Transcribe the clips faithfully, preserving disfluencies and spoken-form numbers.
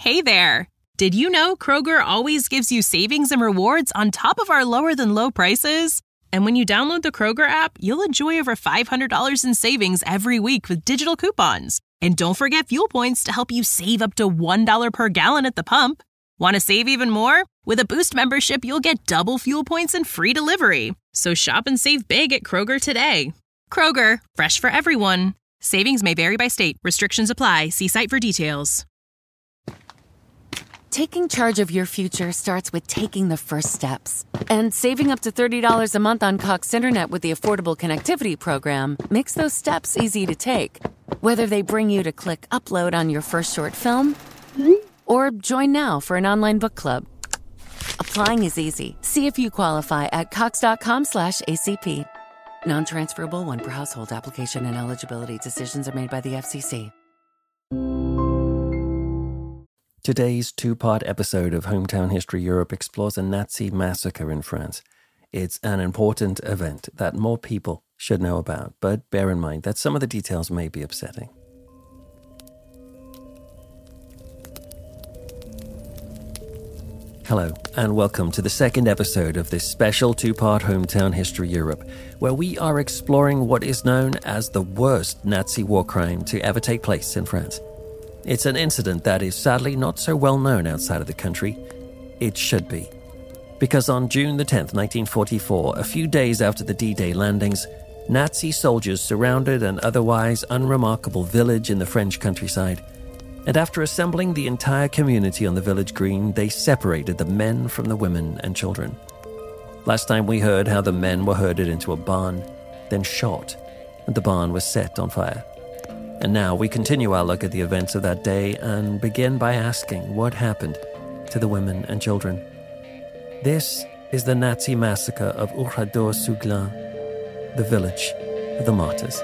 Hey there! Did you know Kroger always gives you savings and rewards on top of our lower-than-low prices? And when you download the Kroger app, you'll enjoy over five hundred dollars in savings every week with digital coupons. And don't forget fuel points to help you save up to one dollar per gallon at the pump. Want to save even more? With a Boost membership, you'll get double fuel points and free delivery. So shop and save big at Kroger today. Kroger, fresh for everyone. Savings may vary by state. Restrictions apply. See site for details. Taking charge of your future starts with taking the first steps. And saving up to thirty dollars a month on Cox Internet with the Affordable Connectivity Program makes those steps easy to take. Whether they bring you to click upload on your first short film or join now for an online book club. Applying is easy. See if you qualify at cox.com slash ACP. Non-transferable one per household. Application and eligibility decisions are made by the F C C. Today's two-part episode of Hometown History Europe explores a Nazi massacre in France. It's an important event that more people should know about, but bear in mind that some of the details may be upsetting. Hello, and welcome to the second episode of this special two-part Hometown History Europe, where we are exploring what is known as the worst Nazi war crime to ever take place in France. It's an incident that is sadly not so well known outside of the country. It should be. Because on June the tenth, nineteen forty-four, a few days after the D-Day landings, Nazi soldiers surrounded an otherwise unremarkable village in the French countryside. And after assembling the entire community on the village green, they separated the men from the women and children. Last time we heard how the men were herded into a barn, then shot, and the barn was set on fire. And now we continue our look at the events of that day and begin by asking what happened to the women and children. This is the Nazi massacre of Oradour-sur-Glane, the village of the martyrs.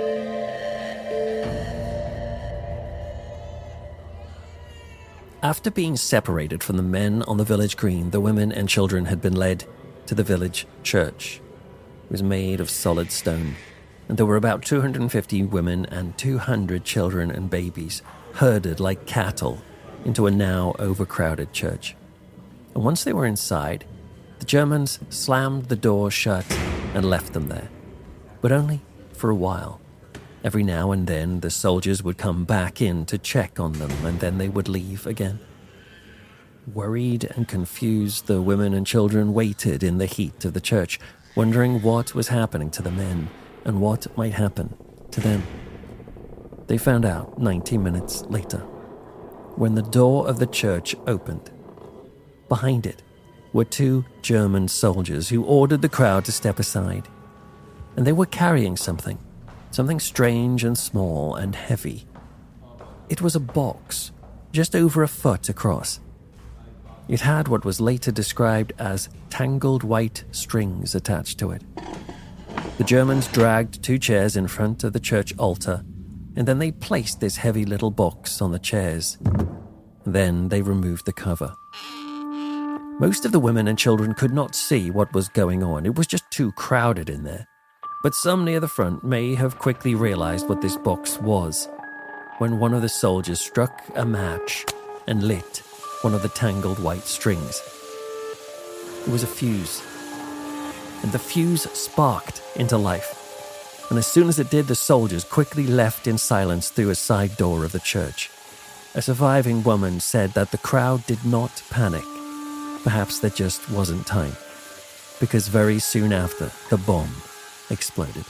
After being separated from the men on the village green, the women and children had been led to the village church. It was made of solid stone, and there were about two hundred fifty women and two hundred children and babies herded like cattle into a now overcrowded church. And once they were inside, the Germans slammed the door shut and left them there, but only for a while. Every now and then, the soldiers would come back in to check on them, and then they would leave again. Worried and confused, the women and children waited in the heat of the church, wondering what was happening to the men and what might happen to them. They found out ninety minutes later, when the door of the church opened. Behind it were two German soldiers who ordered the crowd to step aside, and they were carrying something. Something strange and small and heavy. It was a box, just over a foot across. It had what was later described as tangled white strings attached to it. The Germans dragged two chairs in front of the church altar, and then they placed this heavy little box on the chairs. Then they removed the cover. Most of the women and children could not see what was going on. It was just too crowded in there. But some near the front may have quickly realized what this box was, when one of the soldiers struck a match and lit one of the tangled white strings. It was a fuse, and the fuse sparked into life. And as soon as it did, the soldiers quickly left in silence through a side door of the church. A surviving woman said that the crowd did not panic. Perhaps there just wasn't time, because very soon after, the bomb exploded.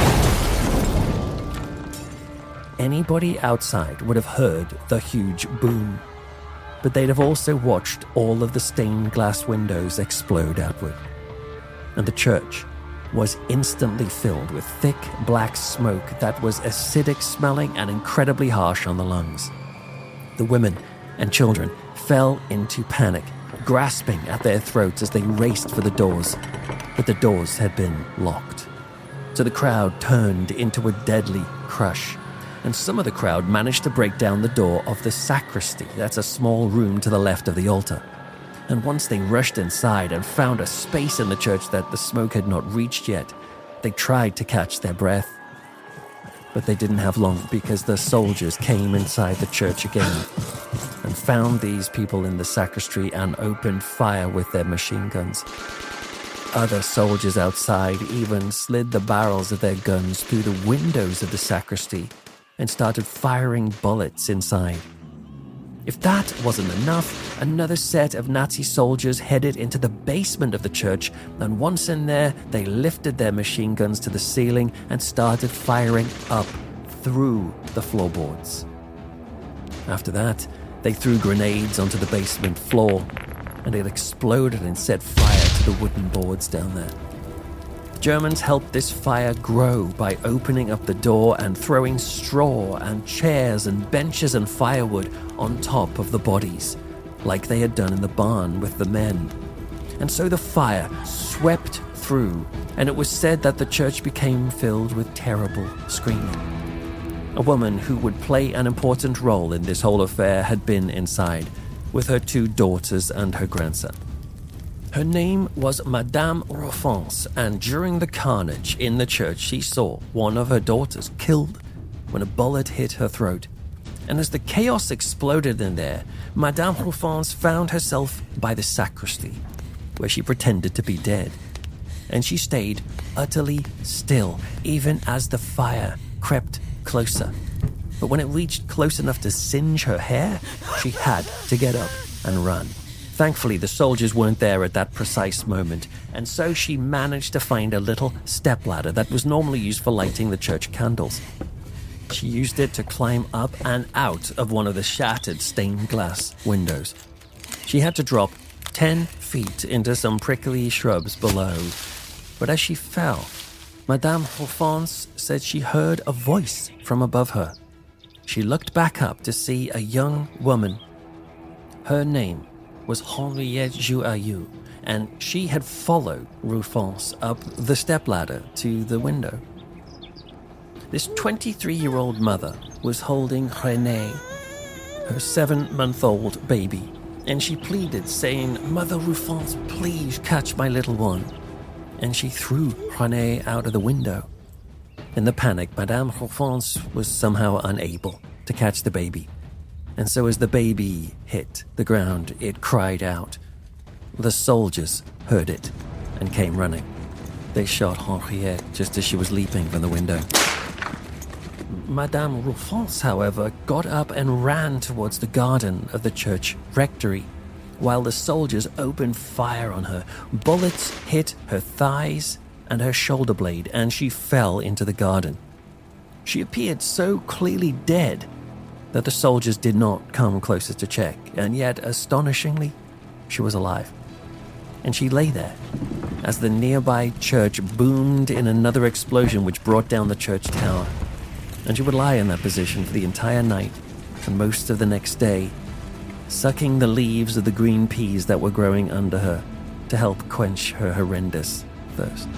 Anybody outside would have heard the huge boom, but they'd have also watched all of the stained glass windows explode outward. And the church was instantly filled with thick black smoke that was acidic smelling and incredibly harsh on the lungs. The women and children fell into panic, grasping at their throats as they raced for the doors, but the doors had been locked. So the crowd turned into a deadly crush, and some of the crowd managed to break down the door of the sacristy. That's a small room to the left of the altar. And once they rushed inside and found a space in the church that the smoke had not reached yet, they tried to catch their breath. But they didn't have long, because the soldiers came inside the church again, and found these people in the sacristy and opened fire with their machine guns. Other soldiers outside even slid the barrels of their guns through the windows of the sacristy and started firing bullets inside. If that wasn't enough, another set of Nazi soldiers headed into the basement of the church, and once in there, they lifted their machine guns to the ceiling and started firing up through the floorboards. After that, they threw grenades onto the basement floor, and it exploded and set fire to the wooden boards down there. The Germans helped this fire grow by opening up the door and throwing straw and chairs and benches and firewood on top of the bodies, like they had done in the barn with the men. And so the fire swept through, and it was said that the church became filled with terrible screaming. A woman who would play an important role in this whole affair had been inside, with her two daughters and her grandson. Her name was Madame Rufance, and during the carnage in the church, she saw one of her daughters killed when a bullet hit her throat. And as the chaos exploded in there, Madame Rufance found herself by the sacristy, where she pretended to be dead. And she stayed utterly still, even as the fire crept closer. But when it reached close enough to singe her hair, she had to get up and run. Thankfully, the soldiers weren't there at that precise moment, and so she managed to find a little stepladder that was normally used for lighting the church candles. She used it to climb up and out of one of the shattered stained glass windows. She had to drop ten feet into some prickly shrubs below, but as she fell, Madame Rufance said she heard a voice from above her. She looked back up to see a young woman. Her name was Henriette Jouayou, and she had followed Rufance up the stepladder to the window. This twenty-three-year-old mother was holding Renée, her seven-month-old baby, and she pleaded, saying, "Mother Rufance, please catch my little one." And she threw Renée out of the window. In the panic, Madame Rufance was somehow unable to catch the baby. And so as the baby hit the ground, it cried out. The soldiers heard it and came running. They shot Henriette just as she was leaping from the window. Madame Rufance, however, got up and ran towards the garden of the church rectory, while the soldiers opened fire on her. Bullets hit her thighs and her shoulder blade, and she fell into the garden. She appeared so clearly dead that the soldiers did not come closer to check, and yet, astonishingly, she was alive. And she lay there as the nearby church boomed in another explosion which brought down the church tower. And she would lie in that position for the entire night and most of the next day, sucking the leaves of the green peas that were growing under her to help quench her horrendous thirst.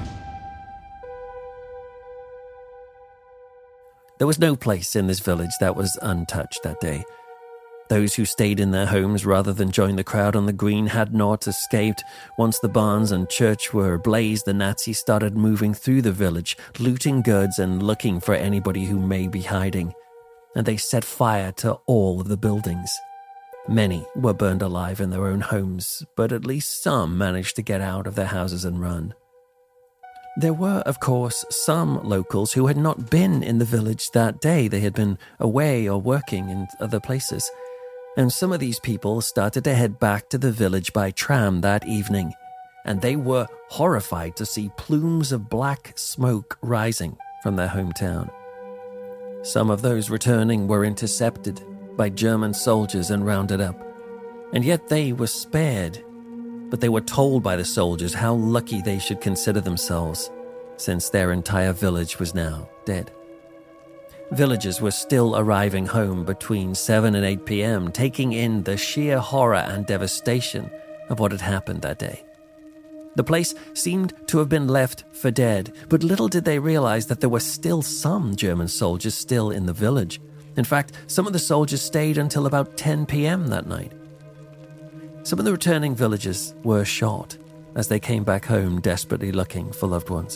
There was no place in this village that was untouched that day. Those who stayed in their homes rather than join the crowd on the green had not escaped. Once the barns and church were ablaze, the Nazis started moving through the village, looting goods and looking for anybody who may be hiding. And they set fire to all of the buildings. Many were burned alive in their own homes, but at least some managed to get out of their houses and run. There were, of course, some locals who had not been in the village that day. They had been away or working in other places. And some of these people started to head back to the village by tram that evening. And they were horrified to see plumes of black smoke rising from their hometown. Some of those returning were intercepted by German soldiers and rounded up. And yet they were spared. But they were told by the soldiers how lucky they should consider themselves, since their entire village was now dead. Villagers were still arriving home between seven and eight p.m., taking in the sheer horror and devastation of what had happened that day. The place seemed to have been left for dead, but little did they realize that there were still some German soldiers still in the village. In fact, some of the soldiers stayed until about ten p.m. that night. Some of the returning villagers were shot as they came back home desperately looking for loved ones.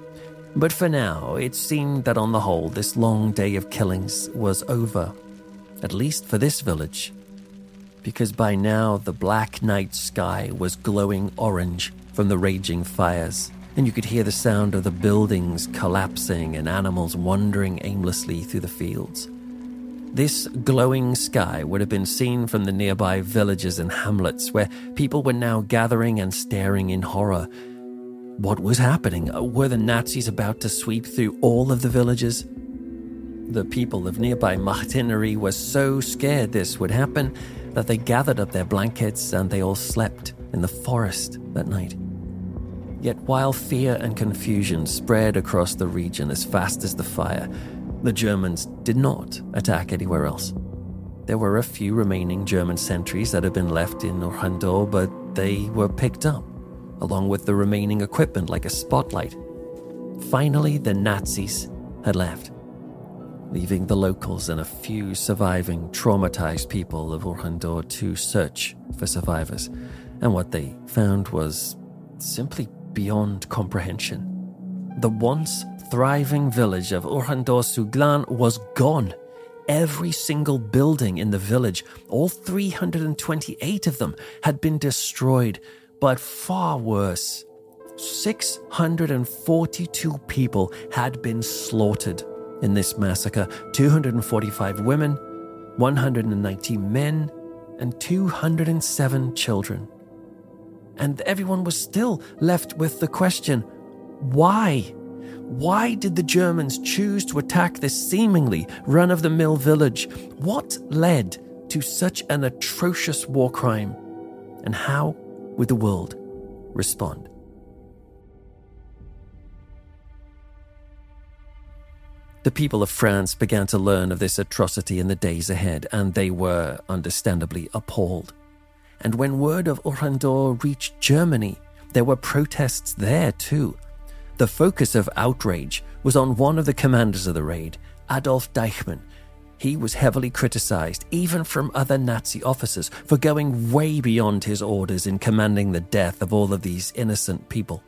But for now, it seemed that on the whole, this long day of killings was over. at least for this village, because by now the black night sky was glowing orange from the raging fires, and you could hear the sound of the buildings collapsing and animals wandering aimlessly through the fields. This glowing sky would have been seen from the nearby villages and hamlets, where people were now gathering and staring in horror. What was happening? Were the Nazis about to sweep through all of the villages? The people of nearby Martinnery were so scared this would happen that they gathered up their blankets and they all slept in the forest that night. Yet while fear and confusion spread across the region as fast as the fire, the Germans did not attack anywhere else. There were a few remaining German sentries that had been left in Orhandos, but they were picked up, along with the remaining equipment like a spotlight. Finally, the Nazis had left, leaving the locals and a few surviving traumatized people of Orhandos to search for survivors. And what they found was simply beyond comprehension. The once thriving village of Orhandos-sur-Glane was gone. Every single building in the village, all three hundred twenty-eight of them, had been destroyed. But far worse, six hundred forty-two people had been slaughtered in this massacre. two hundred forty-five women, one hundred ninety men, and two hundred seven children. And everyone was still left with the question, why? Why did the Germans choose to attack this seemingly run-of-the-mill village? What led to such an atrocious war crime? And how would the world respond? The people of France began to learn of this atrocity in the days ahead, and they were understandably appalled. And when word of Orhandos reached Germany, there were protests there too. The focus of outrage was on one of the commanders of the raid, Adolf Deichmann. He was heavily criticized, even from other Nazi officers, for going way beyond his orders in commanding the death of all of these innocent people.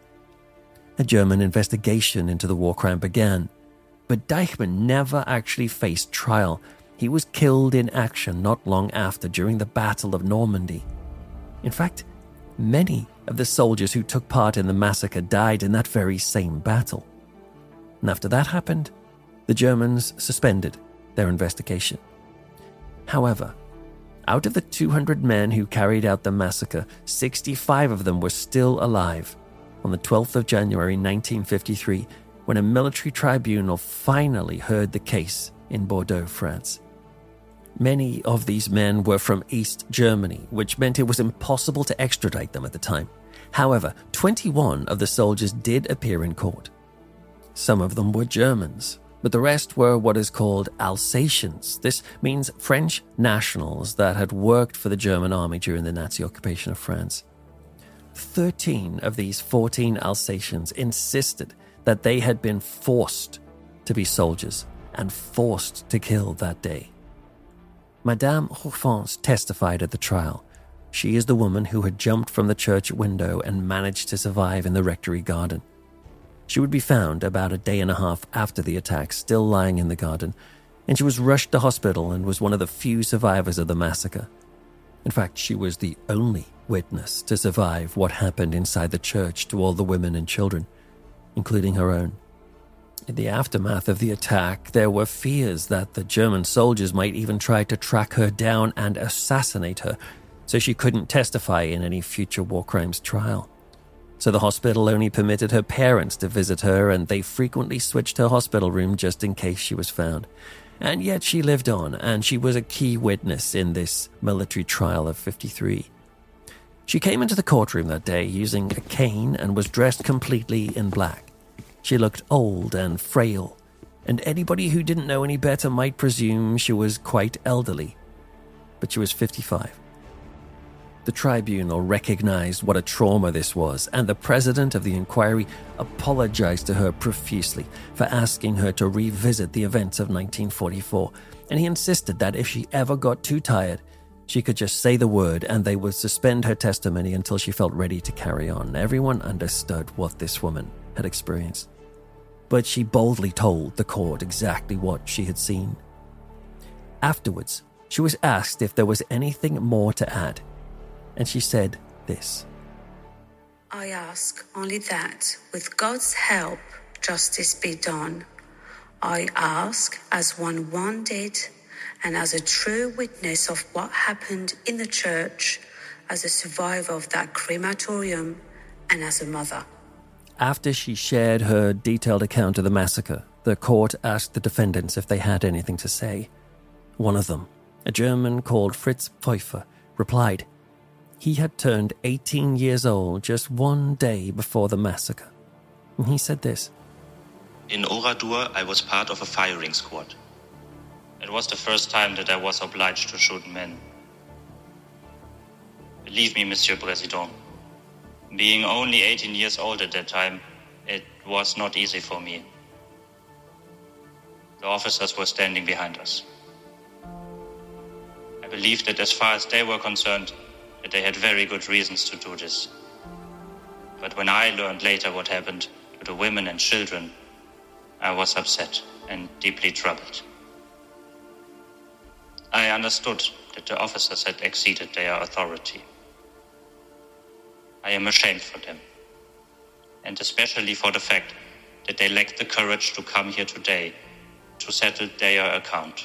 A German investigation into the war crime began, but Deichmann never actually faced trial. He was killed in action not long after, during the Battle of Normandy. In fact, many of the soldiers who took part in the massacre died in that very same battle. And after that happened, the Germans suspended their investigation. However, out of the two hundred men who carried out the massacre, sixty-five of them were still alive on the twelfth of January nineteen fifty-three, when a military tribunal finally heard the case in Bordeaux, France. Many of these men were from East Germany, which meant it was impossible to extradite them at the time. However, twenty-one of the soldiers did appear in court. Some of them were Germans, but the rest were what is called Alsatians. This means French nationals that had worked for the German army during the Nazi occupation of France. Thirteen of these fourteen Alsatians insisted that they had been forced to be soldiers and forced to kill that day. Madame Roufens testified at the trial. She is the woman who had jumped from the church window and managed to survive in the rectory garden. She would be found about a day and a half after the attack, still lying in the garden, and she was rushed to hospital and was one of the few survivors of the massacre. In fact, she was the only witness to survive what happened inside the church to all the women and children, including her own. In the aftermath of the attack, there were fears that the German soldiers might even try to track her down and assassinate her, so she couldn't testify in any future war crimes trial. So the hospital only permitted her parents to visit her, and they frequently switched her hospital room just in case she was found. And yet she lived on, and she was a key witness in this military trial of fifty-three. She came into the courtroom that day using a cane and was dressed completely in black. She looked old and frail, and anybody who didn't know any better might presume she was quite elderly. But she was fifty-five. The tribunal recognized what a trauma this was, and the president of the inquiry apologized to her profusely for asking her to revisit the events of nineteen forty-four, and he insisted that if she ever got too tired, she could just say the word and they would suspend her testimony until she felt ready to carry on. Everyone understood what this woman had experienced, but she boldly told the court exactly what she had seen. Afterwards, She was asked if there was anything more to add, and she said this. I ask only that, with God's help, justice be done. I ask as one wounded and as a true witness of what happened in the church, as a survivor of that crematorium, and as a mother. After she shared her detailed account of the massacre, the court asked the defendants if they had anything to say. One of them, a German called Fritz Pfeiffer, replied. He had turned eighteen years old just one day before the massacre. And he said this. In Oradour, I was part of a firing squad. It was the first time that I was obliged to shoot men. Believe me, Monsieur Président, being only eighteen years old at that time, it was not easy for me. The officers were standing behind us. I believed that as far as they were concerned, that they had very good reasons to do this. But when I learned later what happened to the women and children, I was upset and deeply troubled. I understood that the officers had exceeded their authority. I am ashamed for them, and especially for the fact that they lacked the courage to come here today to settle their account.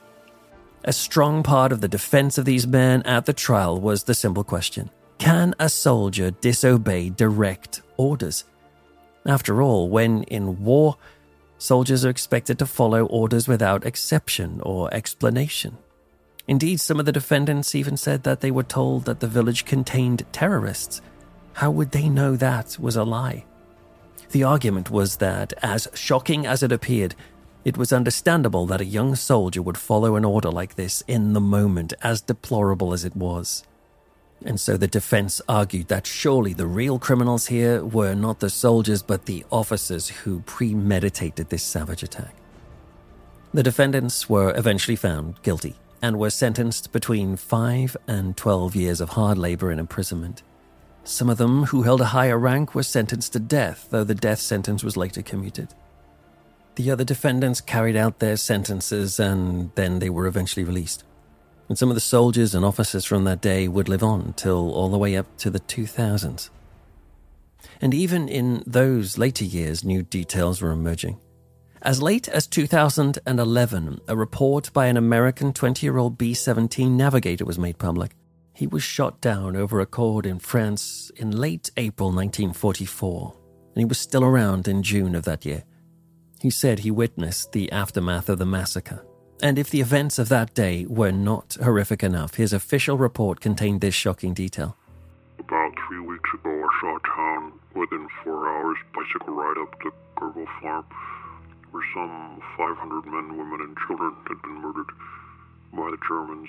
A strong part of the defense of these men at the trial was the simple question, can a soldier disobey direct orders? After all, when in war, soldiers are expected to follow orders without exception or explanation. Indeed, some of the defendants even said that they were told that the village contained terrorists. How would they know that was a lie? The argument was that, as shocking as it appeared, it was understandable that a young soldier would follow an order like this in the moment, as deplorable as it was. And so the defense argued that surely the real criminals here were not the soldiers but the officers who premeditated this savage attack. The defendants were eventually found guilty and were sentenced between five and twelve years of hard labor and imprisonment. Some of them who held a higher rank were sentenced to death, though the death sentence was later commuted. The other defendants carried out their sentences and then they were eventually released. And some of the soldiers and officers from that day would live on till all the way up to the two thousands. And even in those later years, new details were emerging. As late as two thousand eleven, a report by an American twenty-year-old B seventeen navigator was made public. He was shot down over a cord in France in late April nineteen forty-four, and he was still around in June of that year. He said he witnessed the aftermath of the massacre. And if the events of that day were not horrific enough, his official report contained this shocking detail. About three weeks ago, I saw a town within four hours bicycle ride up to Gerbil Farm, where some five hundred men, women, and children had been murdered by the Germans.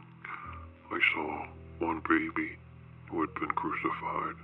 I saw one baby who had been crucified.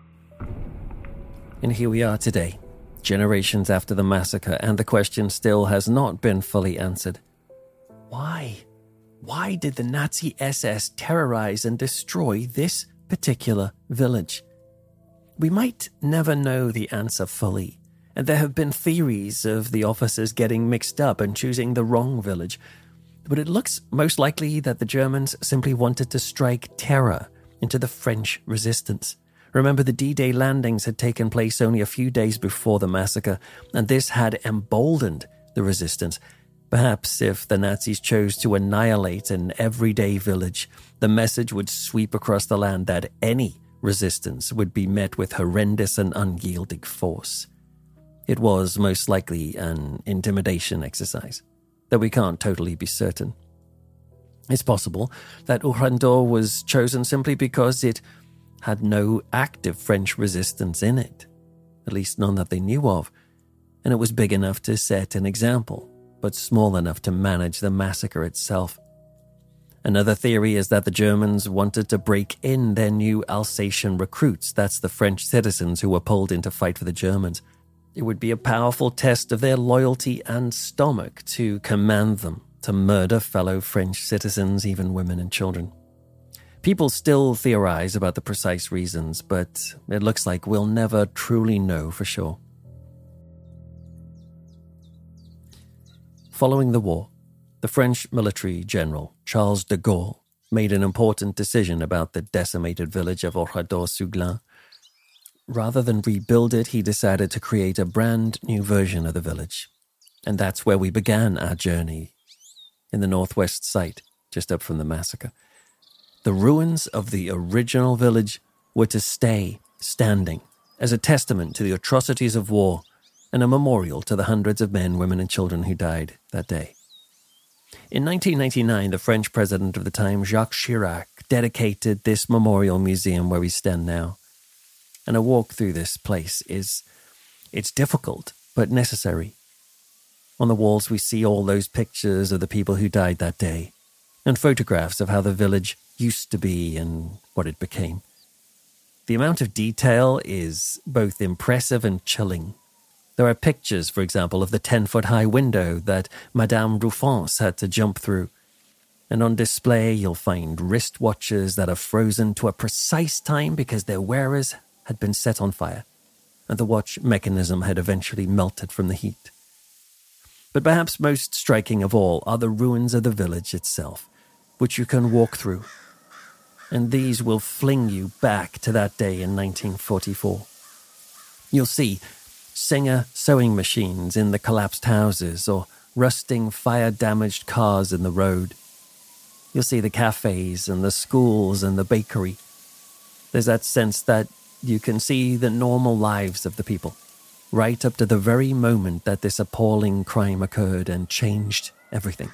And here we are today, generations after the massacre, and the question still has not been fully answered. Why? Why did the Nazi S S terrorize and destroy this particular village? We might never know the answer fully, and there have been theories of the officers getting mixed up and choosing the wrong village, but it looks most likely that the Germans simply wanted to strike terror into the French resistance. Remember, the D-Day landings had taken place only a few days before the massacre, and this had emboldened the resistance. Perhaps if the Nazis chose to annihilate an everyday village, the message would sweep across the land that any resistance would be met with horrendous and unyielding force. It was most likely an intimidation exercise, though we can't totally be certain. It's possible that Oradour was chosen simply because it had no active French resistance in it, at least none that they knew of, and it was big enough to set an example, but small enough to manage the massacre itself. Another theory is that the Germans wanted to break in their new Alsatian recruits, that's the French citizens who were pulled in to fight for the Germans. It would be a powerful test of their loyalty and stomach to command them to murder fellow French citizens, even women and children. People still theorize about the precise reasons, but it looks like we'll never truly know for sure. Following the war, the French military general, Charles de Gaulle, made an important decision about the decimated village of Oradour-sur-Glane. Rather than rebuild it, he decided to create a brand new version of the village. And that's where we began our journey, in the northwest site, just up from the massacre. The ruins of the original village were to stay standing as a testament to the atrocities of war and a memorial to the hundreds of men, women, and children who died that day. In nineteen ninety-nine, the French president of the time, Jacques Chirac, dedicated this memorial museum where we stand now. And a walk through this place is, it's difficult, but necessary. On the walls we see all those pictures of the people who died that day, and photographs of how the village used to be and what it became. The amount of detail is both impressive and chilling. There are pictures, for example, of the ten-foot-high window that Madame Rouffens had to jump through. And on display, you'll find wristwatches that are frozen to a precise time because their wearers had been set on fire, and the watch mechanism had eventually melted from the heat. But perhaps most striking of all are the ruins of the village itself, which you can walk through. And these will fling you back to that day in nineteen forty-four. You'll see Singer sewing machines in the collapsed houses or rusting fire-damaged cars in the road. You'll see the cafes and the schools and the bakery. There's that sense that you can see the normal lives of the people, right up to the very moment that this appalling crime occurred and changed everything.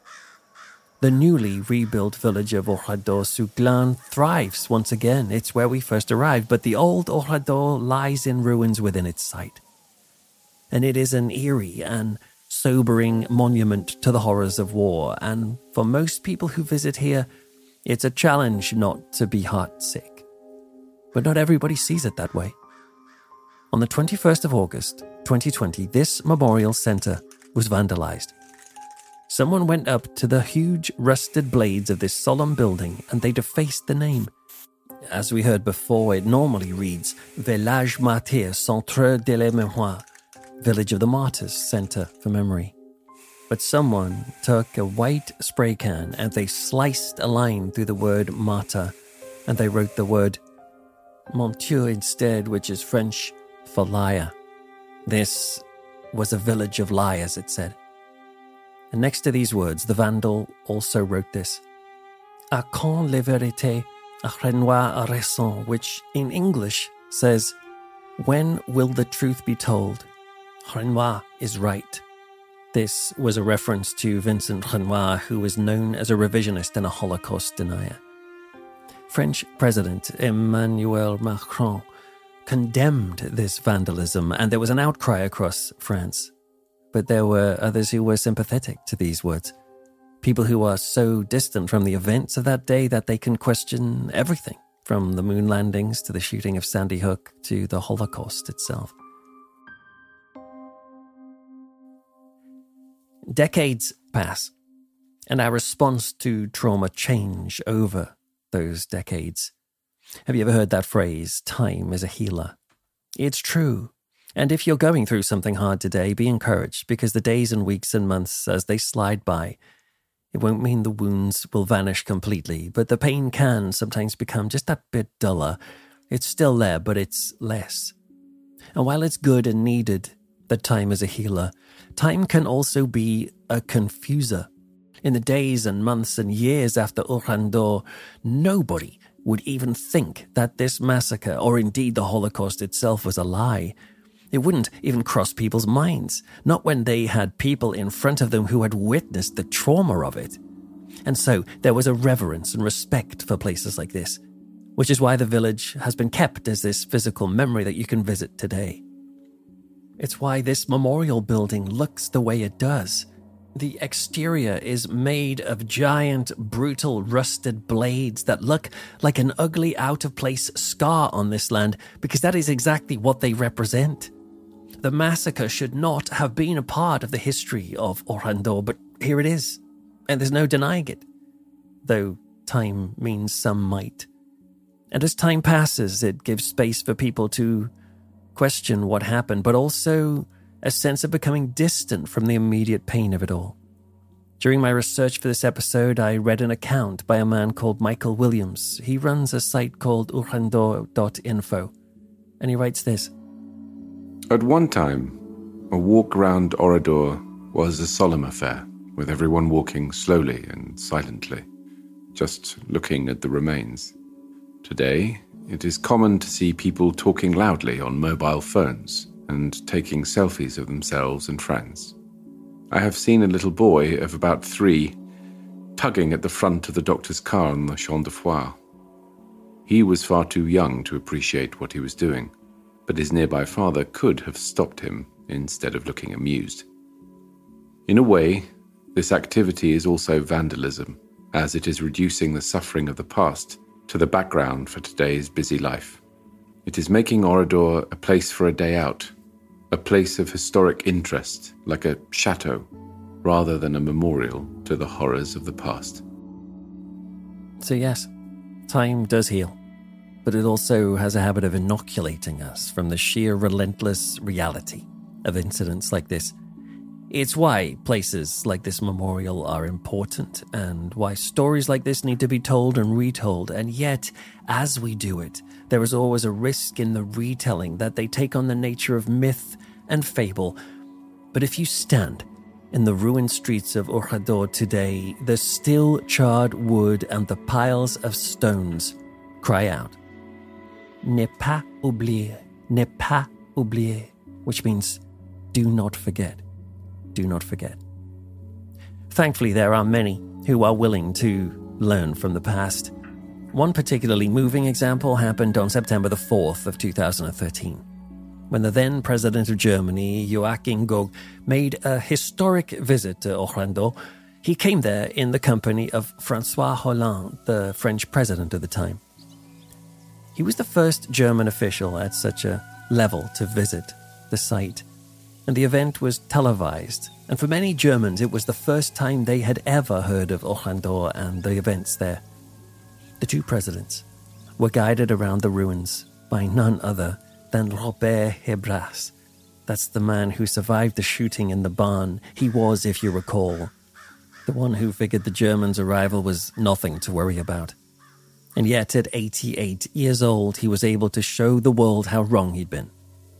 The newly rebuilt village of Oradour-sur-Glane thrives once again. It's where we first arrived, but the old Oradour lies in ruins within its site. And it is an eerie and sobering monument to the horrors of war, and for most people who visit here, it's a challenge not to be heartsick. But not everybody sees it that way. On the twenty-first of August, twenty twenty, this memorial center was vandalized. Someone went up to the huge rusted blades of this solemn building and they defaced the name. As we heard before, it normally reads Village Martyr Centre de la Mémoire, Village of the Martyrs Center for Memory. But someone took a white spray can and they sliced a line through the word martyr, and they wrote the word Montieu instead, which is French for liar. This was a village of liars, it said. And next to these words, the vandal also wrote this: À quand la vérité, à Renoir a raison, which in English says, when will the truth be told? Renoir is right. This was a reference to Vincent Renoir, who was known as a revisionist and a Holocaust denier. French President Emmanuel Macron condemned this vandalism, and there was an outcry across France. But there were others who were sympathetic to these words. People who are so distant from the events of that day that they can question everything, from the moon landings to the shooting of Sandy Hook to the Holocaust itself. Decades pass, and our response to trauma change over those decades. Have you ever heard that phrase, time is a healer? It's true. And if you're going through something hard today, be encouraged, because the days and weeks and months as they slide by, it won't mean the wounds will vanish completely, but the pain can sometimes become just that bit duller. It's still there, but it's less. And while it's good and needed that time is a healer, time can also be a confuser. In the days and months and years after Oradour, nobody would even think that this massacre, or indeed the Holocaust itself, was a lie. It wouldn't even cross people's minds, not when they had people in front of them who had witnessed the trauma of it. And so there was a reverence and respect for places like this, which is why the village has been kept as this physical memory that you can visit today. It's why this memorial building looks the way it does. The exterior is made of giant, brutal, rusted blades that look like an ugly, out-of-place scar on this land, because that is exactly what they represent. The massacre should not have been a part of the history of Oradour, but here it is, and there's no denying it, though time means some might. And as time passes, it gives space for people to question what happened, but also a sense of becoming distant from the immediate pain of it all. During my research for this episode, I read an account by a man called Michael Williams. He runs a site called urjandor dot info, and he writes this. At one time, a walk round Orador was a solemn affair, with everyone walking slowly and silently, just looking at the remains. Today, it is common to see people talking loudly on mobile phones and taking selfies of themselves and friends. I have seen a little boy of about three tugging at the front of the doctor's car on the Champ de Foire. He was far too young to appreciate what he was doing, but his nearby father could have stopped him instead of looking amused. In a way, this activity is also vandalism, as it is reducing the suffering of the past to the background for today's busy life. It is making Orador a place for a day out, a place of historic interest, like a chateau, rather than a memorial to the horrors of the past. So yes, time does heal, but it also has a habit of inoculating us from the sheer relentless reality of incidents like this. It's why places like this memorial are important, and why stories like this need to be told and retold, and yet, as we do it, there is always a risk in the retelling that they take on the nature of myth and fable. But if you stand in the ruined streets of Orador today, the still charred wood and the piles of stones cry out, Ne pas oublier, ne pas oublier, which means do not forget. Do not forget. Thankfully, there are many who are willing to learn from the past. One particularly moving example happened on September the fourth of two thousand thirteen, when the then president of Germany, Joachim Gauck, made a historic visit to Orador. He came there in the company of François Hollande, the French president at the time. He was the first German official at such a level to visit the site, and the event was televised, and for many Germans it was the first time they had ever heard of Orador and the events there. The two presidents were guided around the ruins by none other than Robert Hebras. That's the man who survived the shooting in the barn. He was, if you recall, the one who figured the Germans' arrival was nothing to worry about. And yet at eighty-eight years old, he was able to show the world how wrong he'd been.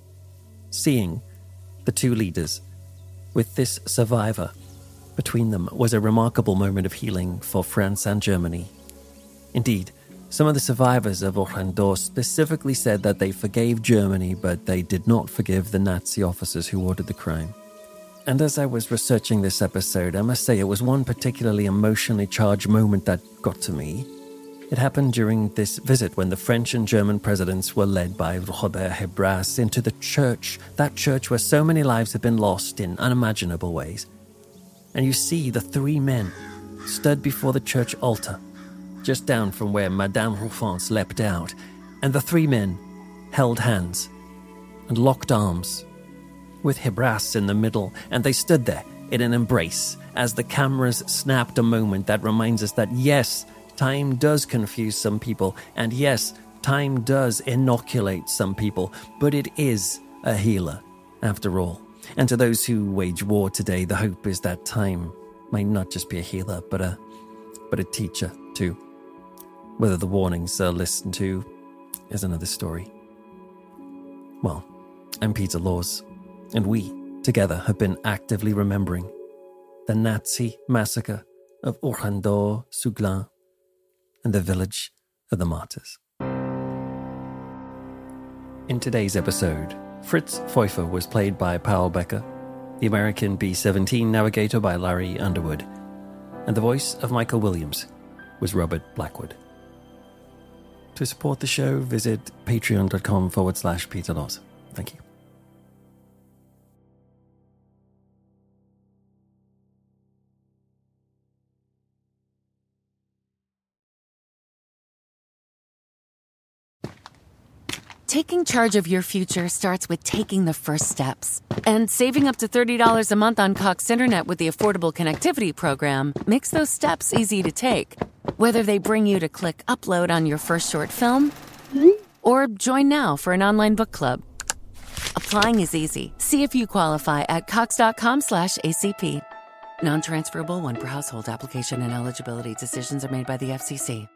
Seeing the two leaders with this survivor between them was a remarkable moment of healing for France and Germany. Indeed, some of the survivors of Orador specifically said that they forgave Germany, but they did not forgive the Nazi officers who ordered the crime. And as I was researching this episode, I must say it was one particularly emotionally charged moment that got to me. It happened during this visit when the French and German presidents were led by Robert Hebras into the church, that church where so many lives had been lost in unimaginable ways. And you see the three men stood before the church altar, just down from where Madame Ruffance leapt out, and the three men held hands and locked arms, with Hebras in the middle, and they stood there in an embrace as the cameras snapped a moment that reminds us that yes, time does confuse some people, and yes, time does inoculate some people, but it is a healer, after all. And to those who wage war today, the hope is that time might not just be a healer, but a but a teacher too. Whether the warnings are listened to is another story. Well, I'm Peter Laws, and we, together, have been actively remembering the Nazi massacre of Orador-sur-Glane and the village of the martyrs. In today's episode, Fritz Pfeuffer was played by Paul Becker, the American B seventeen navigator by Larry Underwood, and the voice of Michael Williams was Robert Blackwood. To support the show, visit patreon.com forward slash Peter Laws. Thank you. Taking charge of your future starts with taking the first steps. And saving up to thirty dollars a month on Cox Internet with the Affordable Connectivity Program makes those steps easy to take. Whether they bring you to click upload on your first short film or join now for an online book club. Applying is easy. See if you qualify at cox.com slash ACP. Non-transferable one per household. Application and eligibility decisions are made by the F C C.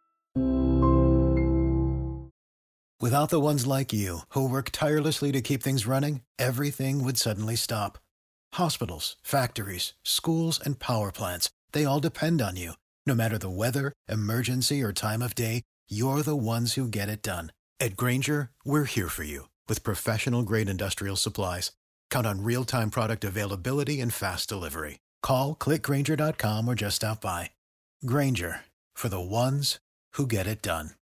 Without the ones like you, who work tirelessly to keep things running, everything would suddenly stop. Hospitals, factories, schools, and power plants, they all depend on you. No matter the weather, emergency, or time of day, you're the ones who get it done. At Grainger, we're here for you with professional-grade industrial supplies. Count on real-time product availability and fast delivery. Call, click Grainger dot com, or just stop by. Grainger, for the ones who get it done.